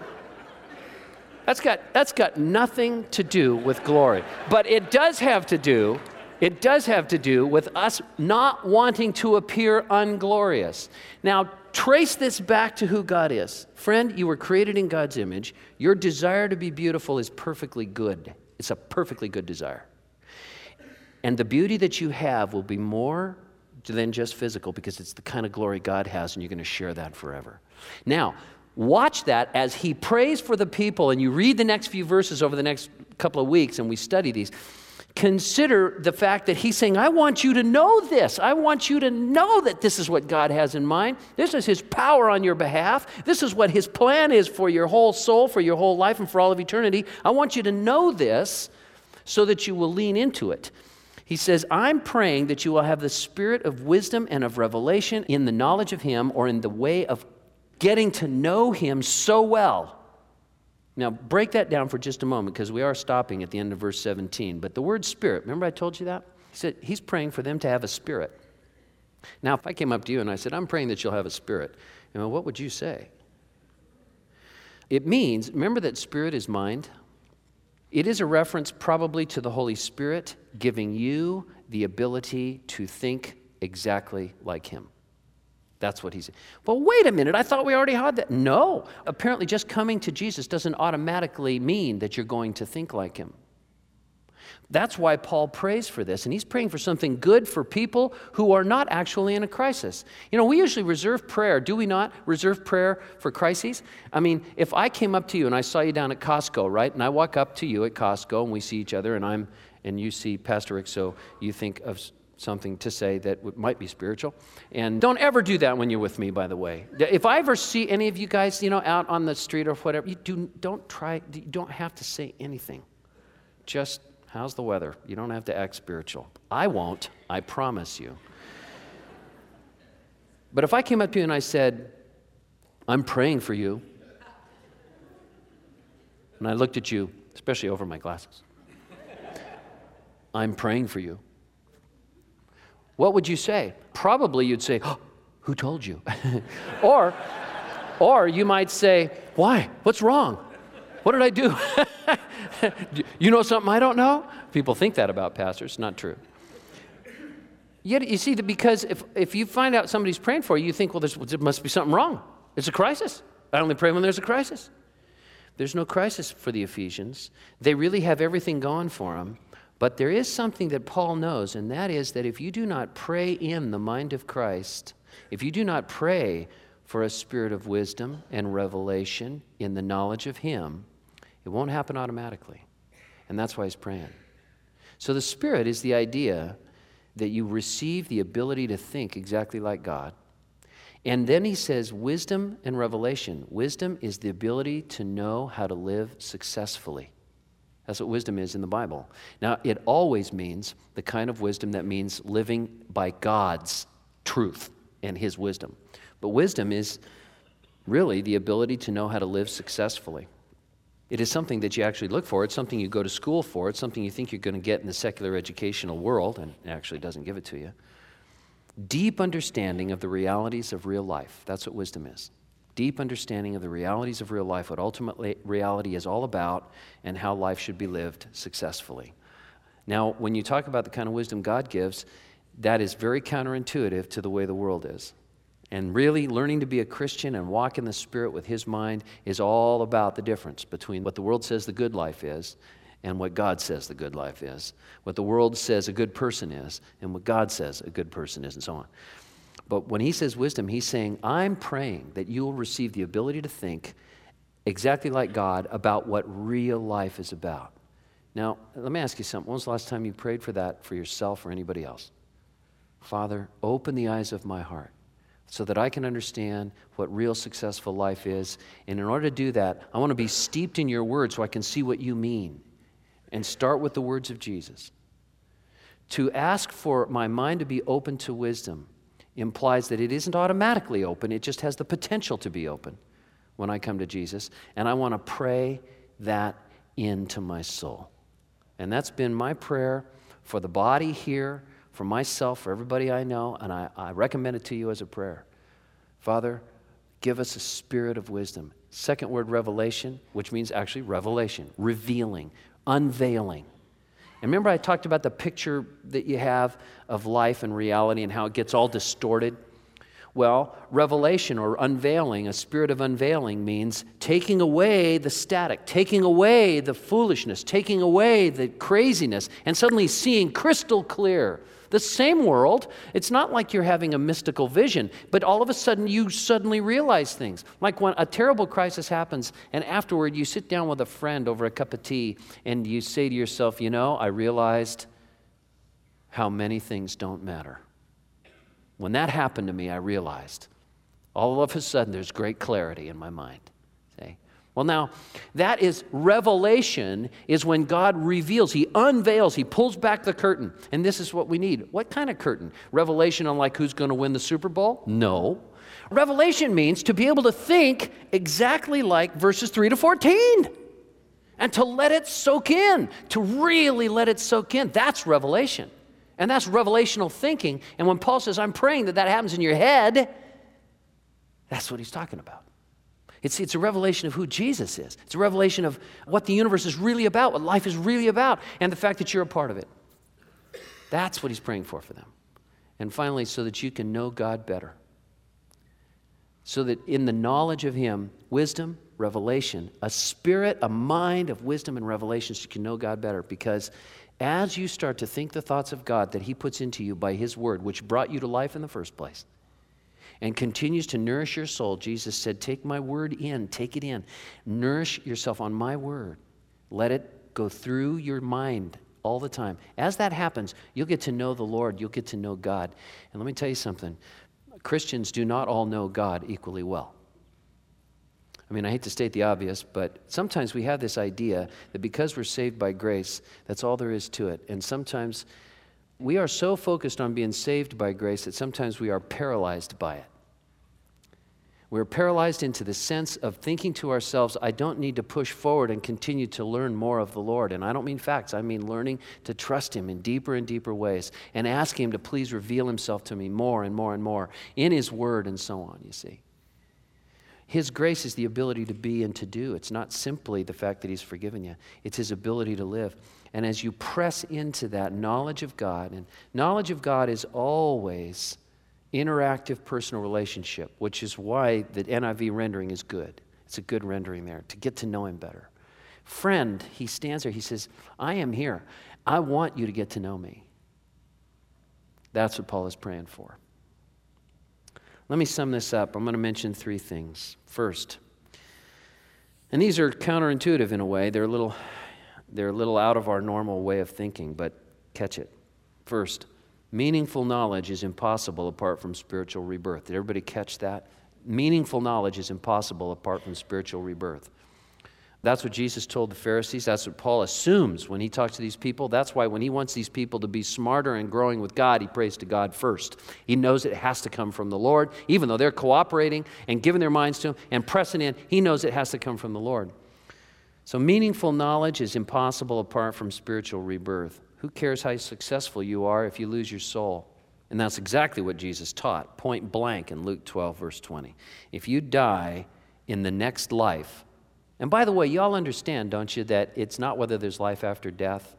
That's got, that's got nothing to do with glory. But it does have to do, it does have to do with us not wanting to appear unglorious. Now, trace this back to who God is. Friend, you were created in God's image. Your desire to be beautiful is perfectly good. It's a perfectly good desire. And the beauty that you have will be more than just physical because it's the kind of glory God has, and you're going to share that forever. Now, watch that as he prays for the people, and you read the next few verses over the next couple of weeks, and we study these. Consider the fact that he's saying, I want you to know this. I want you to know that this is what God has in mind. This is his power on your behalf. This is what his plan is for your whole soul, for your whole life, and for all of eternity. I want you to know this so that you will lean into it. He says, I'm praying that you will have the spirit of wisdom and of revelation in the knowledge of him, or in the way of getting to know him so well. Now, break that down for just a moment, because we are stopping at the end of verse seventeen. But the word spirit, remember I told you that? He said he's praying for them to have a spirit. Now, if I came up to you and I said, I'm praying that you'll have a spirit, you know, what would you say? It means, remember that spirit is mind? It is a reference probably to the Holy Spirit giving you the ability to think exactly like him. That's what he said. Well, wait a minute. I thought we already had that. No. Apparently, just coming to Jesus doesn't automatically mean that you're going to think like him. That's why Paul prays for this. And he's praying for something good for people who are not actually in a crisis. You know, we usually reserve prayer. Do we not reserve prayer for crises? I mean, if I came up to you and I saw you down at Costco, right? And I walk up to you at Costco and we see each other and I'm, and you see Pastor Rick, so you think of something to say that w- might be spiritual. And don't ever do that when you're with me, by the way. If I ever see any of you guys, you know, out on the street or whatever, you do, don't try, you don't have to say anything. Just, how's the weather? You don't have to act spiritual. I won't, I promise you. But if I came up to you and I said, I'm praying for you, and I looked at you, especially over my glasses, I'm praying for you, what would you say? Probably you'd say, oh, who told you? or, or you might say, why? What's wrong? What did I do? You know something I don't know? People think that about pastors. Not true. Yet, you see, that because if, if you find out somebody's praying for you, you think, well, there must be something wrong. It's a crisis. I only pray when there's a crisis. There's no crisis for the Ephesians. They really have everything going for them. But there is something that Paul knows, and that is that if you do not pray in the mind of Christ, if you do not pray for a spirit of wisdom and revelation in the knowledge of Him, it won't happen automatically. And that's why he's praying. So the Spirit is the idea that you receive the ability to think exactly like God. And then he says wisdom and revelation. Wisdom is the ability to know how to live successfully. That's what wisdom is in the Bible. Now, it always means the kind of wisdom that means living by God's truth and His wisdom. But wisdom is really the ability to know how to live successfully. It is something that you actually look for. It's something you go to school for. It's something you think you're going to get in the secular educational world, and it actually doesn't give it to you. Deep understanding of the realities of real life. That's what wisdom is. Deep understanding of the realities of real life, what ultimately reality is all about, and how life should be lived successfully. Now, when you talk about the kind of wisdom God gives, that is very counterintuitive to the way the world is. And really, learning to be a Christian and walk in the Spirit with His mind is all about the difference between what the world says the good life is and what God says the good life is. What the world says a good person is and what God says a good person is, and so on. But when he says wisdom, he's saying, I'm praying that you will receive the ability to think exactly like God about what real life is about. Now, let me ask you something. When was the last time you prayed for that for yourself or anybody else? Father, open the eyes of my heart so that I can understand what real successful life is. And in order to do that, I want to be steeped in your word so I can see what you mean. And start with the words of Jesus. To ask for my mind to be open to wisdom implies that it isn't automatically open, it just has the potential to be open when I come to Jesus. And I want to pray that into my soul. And that's been my prayer for the body here, for myself, for everybody I know, and I, I recommend it to you as a prayer. Father, give us a spirit of wisdom. Second word, revelation, which means actually revelation, revealing, unveiling. And remember I talked about the picture that you have of life and reality and how it gets all distorted? Well, revelation or unveiling, a spirit of unveiling means taking away the static, taking away the foolishness, taking away the craziness, and suddenly seeing crystal clear. The same world. It's not like you're having a mystical vision, but all of a sudden you suddenly realize things. Like when a terrible crisis happens and afterward you sit down with a friend over a cup of tea and you say to yourself, you know, I realized how many things don't matter. When that happened to me, I realized all of a sudden there's great clarity in my mind. See? Well, now, that is revelation, is when God reveals, He unveils, He pulls back the curtain. And this is what we need. What kind of curtain? Revelation on like who's going to win the Super Bowl? No. Revelation means to be able to think exactly like verses three to fourteen. And to let it soak in, to really let it soak in. That's revelation. And that's revelational thinking. And when Paul says, I'm praying that that happens in your head, that's what he's talking about. It's, it's a revelation of who Jesus is. It's a revelation of what the universe is really about, what life is really about, and the fact that you're a part of it. That's what he's praying for for them. And finally, so that you can know God better. So that in the knowledge of Him, wisdom, revelation, a spirit, a mind of wisdom and revelation, so you can know God better. Because as you start to think the thoughts of God that He puts into you by His word, which brought you to life in the first place, and continues to nourish your soul. Jesus said, take my word in, take it in. Nourish yourself on my word. Let it go through your mind all the time. As that happens, you'll get to know the Lord. You'll get to know God. And let me tell you something. Christians do not all know God equally well. I mean, I hate to state the obvious, but sometimes we have this idea that because we're saved by grace, that's all there is to it. And sometimes we are so focused on being saved by grace that sometimes we are paralyzed by it. We're paralyzed into the sense of thinking to ourselves, I don't need to push forward and continue to learn more of the Lord. And I don't mean facts, I mean learning to trust Him in deeper and deeper ways and ask Him to please reveal Himself to me more and more and more in His Word and so on, you see. His grace is the ability to be and to do. It's not simply the fact that He's forgiven you. It's His ability to live. And as you press into that knowledge of God, and knowledge of God is always interactive personal relationship, which is why the N I V rendering is good. It's a good rendering there, to get to know Him better. Friend, He stands there, He says, I am here. I want you to get to know me. That's what Paul is praying for. Let me sum this up. I'm going to mention three things. First, and these are counterintuitive in a way. They're a little, they're a little out of our normal way of thinking, but catch it. First, meaningful knowledge is impossible apart from spiritual rebirth. Did everybody catch that? Meaningful knowledge is impossible apart from spiritual rebirth. That's what Jesus told the Pharisees. That's what Paul assumes when he talks to these people. That's why when he wants these people to be smarter and growing with God, he prays to God first. He knows it has to come from the Lord. Even though they're cooperating and giving their minds to Him and pressing in, he knows it has to come from the Lord. So meaningful knowledge is impossible apart from spiritual rebirth. Who cares how successful you are if you lose your soul? And that's exactly what Jesus taught, point blank in Luke twelve, verse twenty. If you die in the next life, and by the way, y'all understand, don't you, that it's not whether there's life after death.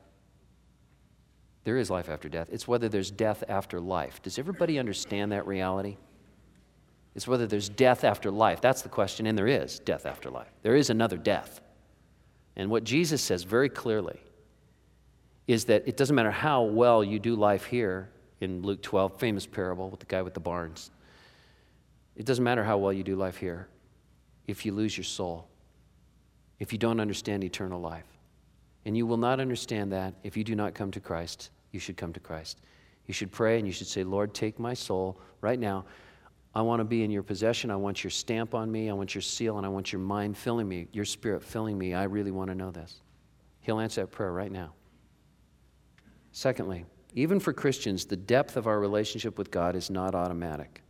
There is life after death. It's whether there's death after life. Does everybody understand that reality? It's whether there's death after life. That's the question, and there is death after life. There is another death. And what Jesus says very clearly is that it doesn't matter how well you do life here, in Luke twelve, famous parable with the guy with the barns. It doesn't matter how well you do life here if you lose your soul, if you don't understand eternal life. And you will not understand that if you do not come to Christ. You should come to Christ. You should pray and you should say, Lord, take my soul right now. I want to be in your possession. I want your stamp on me. I want your seal, and I want your mind filling me, your spirit filling me. I really want to know this. He'll answer that prayer right now. Secondly, even for Christians, the depth of our relationship with God is not automatic.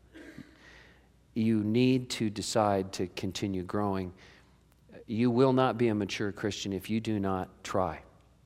You need to decide to continue growing. You will not be a mature Christian if you do not try.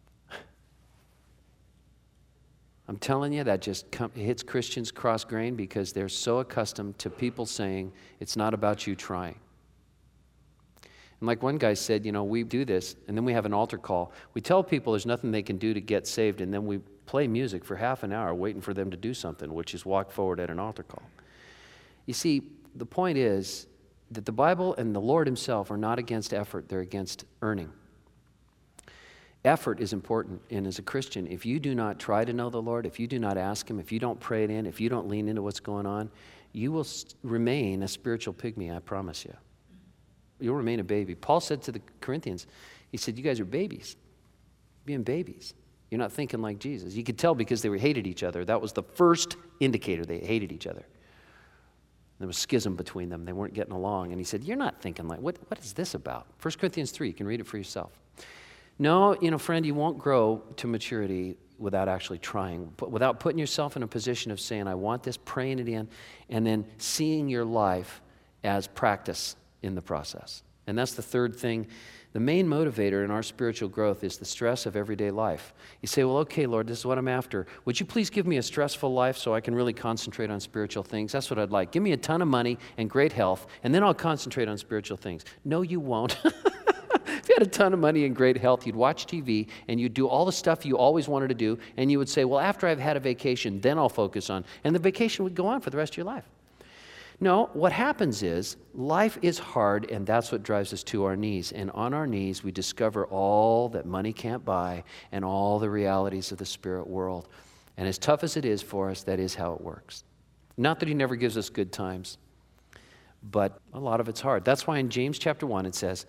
I'm telling you, that just com- hits Christians cross-grain because they're so accustomed to people saying, it's not about you trying. And like one guy said, you know, we do this, and then we have an altar call. We tell people there's nothing they can do to get saved, and then we play music for half an hour waiting for them to do something, which is walk forward at an altar call. You see, the point is that the Bible and the Lord Himself are not against effort, they're against earning. Effort is important, and as a Christian, if you do not try to know the Lord, if you do not ask Him, if you don't pray it in, if you don't lean into what's going on, you will remain a spiritual pygmy, I promise you. You'll remain a baby. Paul said to the Corinthians, he said, you guys are babies, being babies. You're not thinking like Jesus. You could tell because they were hated each other. That was the first indicator they hated each other. There was schism between them. They weren't getting along. And he said, you're not thinking like, what, what is this about? First Corinthians three, you can read it for yourself. No, you know, friend, you won't grow to maturity without actually trying, but without putting yourself in a position of saying, I want this, praying it in, and then seeing your life as practice in the process. And that's the third thing. The main motivator in our spiritual growth is the stress of everyday life. You say, well, okay, Lord, this is what I'm after. Would you please give me a stressful life so I can really concentrate on spiritual things? That's what I'd like. Give me a ton of money and great health, and then I'll concentrate on spiritual things. No, you won't. If you had a ton of money and great health, you'd watch T V, and you'd do all the stuff you always wanted to do, and you would say, well, after I've had a vacation, then I'll focus on, and the vacation would go on for the rest of your life. No, what happens is life is hard, and that's what drives us to our knees. And on our knees, we discover all that money can't buy and all the realities of the spirit world. And as tough as it is for us, that is how it works. Not that He never gives us good times, but a lot of it's hard. That's why in James chapter one it says,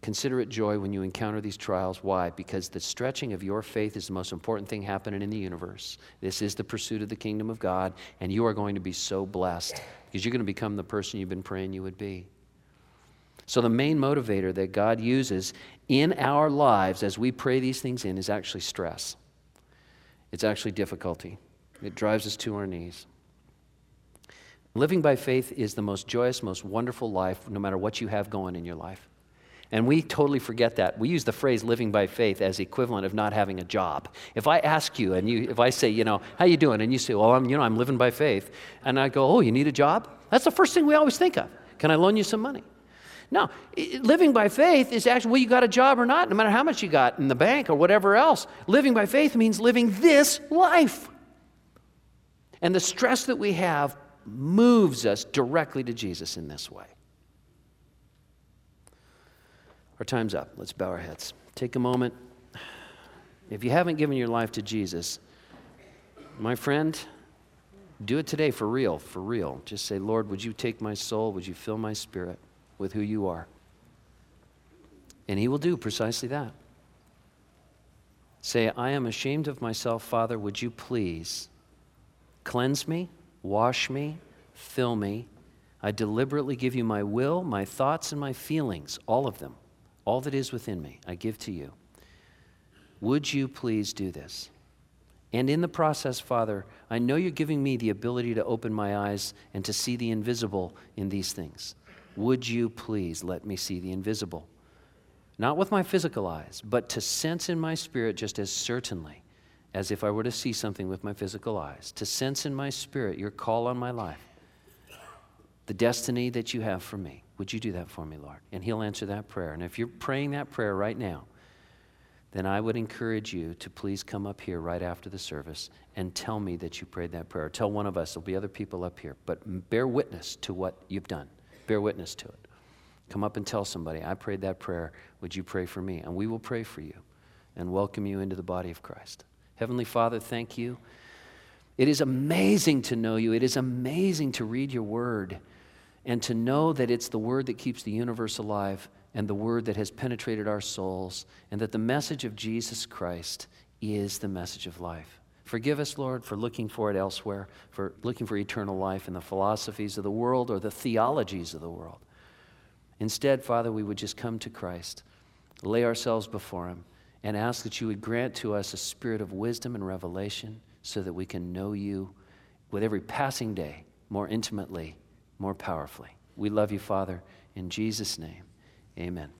Consider it joy when you encounter these trials. Why? Because the stretching of your faith is the most important thing happening in the universe. This is the pursuit of the kingdom of God, and you are going to be so blessed because you're going to become the person you've been praying you would be. So the main motivator that God uses in our lives as we pray these things in is actually stress. It's actually difficulty. It drives us to our knees. Living by faith is the most joyous, most wonderful life, no matter what you have going in your life. And we totally forget that. We use the phrase living by faith as the equivalent of not having a job. If I ask you, and you, if I say, you know, how you doing? And you say, well, I'm, you know, I'm living by faith. And I go, oh, you need a job? That's the first thing we always think of. Can I loan you some money? No, living by faith is actually, well, you got a job or not, no matter how much you got in the bank or whatever else. Living by faith means living this life. And the stress that we have moves us directly to Jesus in this way. Our time's up. Let's bow our heads. Take a moment. If you haven't given your life to Jesus, my friend, do it today for real, for real. Just say, Lord, would you take my soul? Would you fill my spirit with who you are? And he will do precisely that. Say, I am ashamed of myself, Father. Would you please cleanse me, wash me, fill me. I deliberately give you my will, my thoughts, and my feelings, all of them. All that is within me, I give to you. Would you please do this? And in the process, Father, I know you're giving me the ability to open my eyes and to see the invisible in these things. Would you please let me see the invisible? Not with my physical eyes, but to sense in my spirit just as certainly as if I were to see something with my physical eyes. To sense in my spirit your call on my life, the destiny that you have for me. Would you do that for me, Lord? And he'll answer that prayer. And if you're praying that prayer right now, then I would encourage you to please come up here right after the service and tell me that you prayed that prayer. Tell one of us. There'll be other people up here. But bear witness to what you've done. Bear witness to it. Come up and tell somebody, I prayed that prayer. Would you pray for me? And we will pray for you and welcome you into the body of Christ. Heavenly Father, thank you. It is amazing to know you. It is amazing to read your word and to know that it's the word that keeps the universe alive and the word that has penetrated our souls, and that the message of Jesus Christ is the message of life. Forgive us, Lord, for looking for it elsewhere, for looking for eternal life in the philosophies of the world or the theologies of the world. Instead, Father, we would just come to Christ, lay ourselves before him, and ask that you would grant to us a spirit of wisdom and revelation so that we can know you with every passing day more intimately, more powerfully. We love you, Father. In Jesus' name, amen.